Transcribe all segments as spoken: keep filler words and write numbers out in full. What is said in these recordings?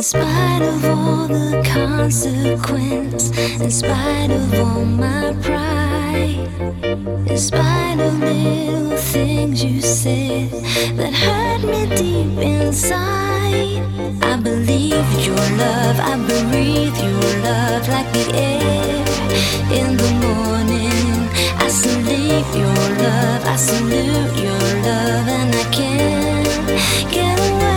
spite of all the consequence, in spite of all my pride, in spite of little things you said that hurt me deep inside, I believe your love, I breathe your love like the air in the morning. I salute your love, I salute your love, and I can't get away.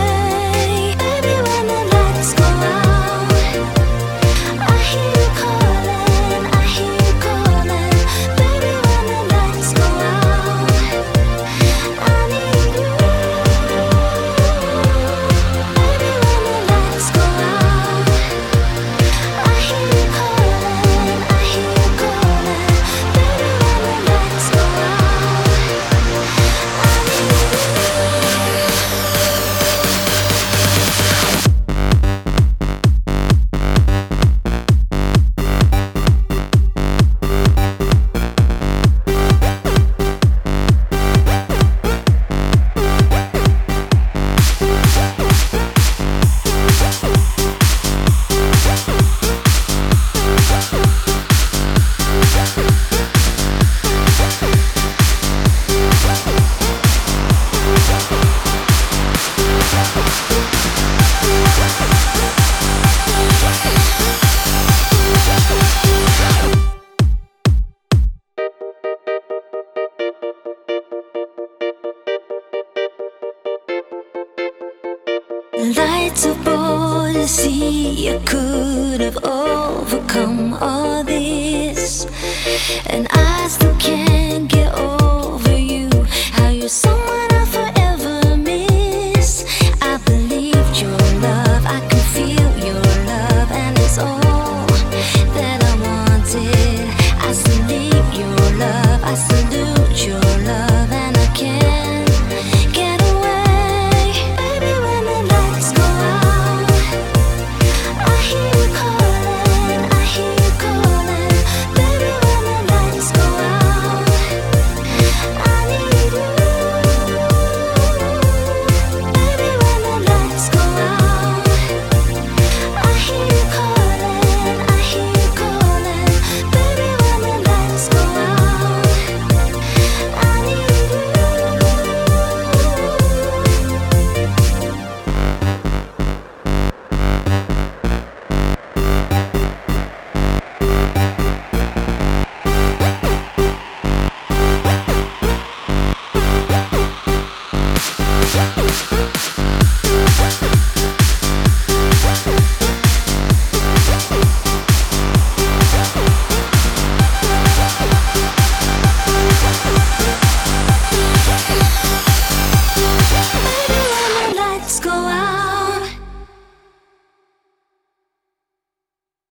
Lights aboard the sea, I could have overcome all this, and I still can't get over you, how you're someone I'll forever miss. I believed your love, I can feel your love, and it's all that I wanted. I salute your love, I salute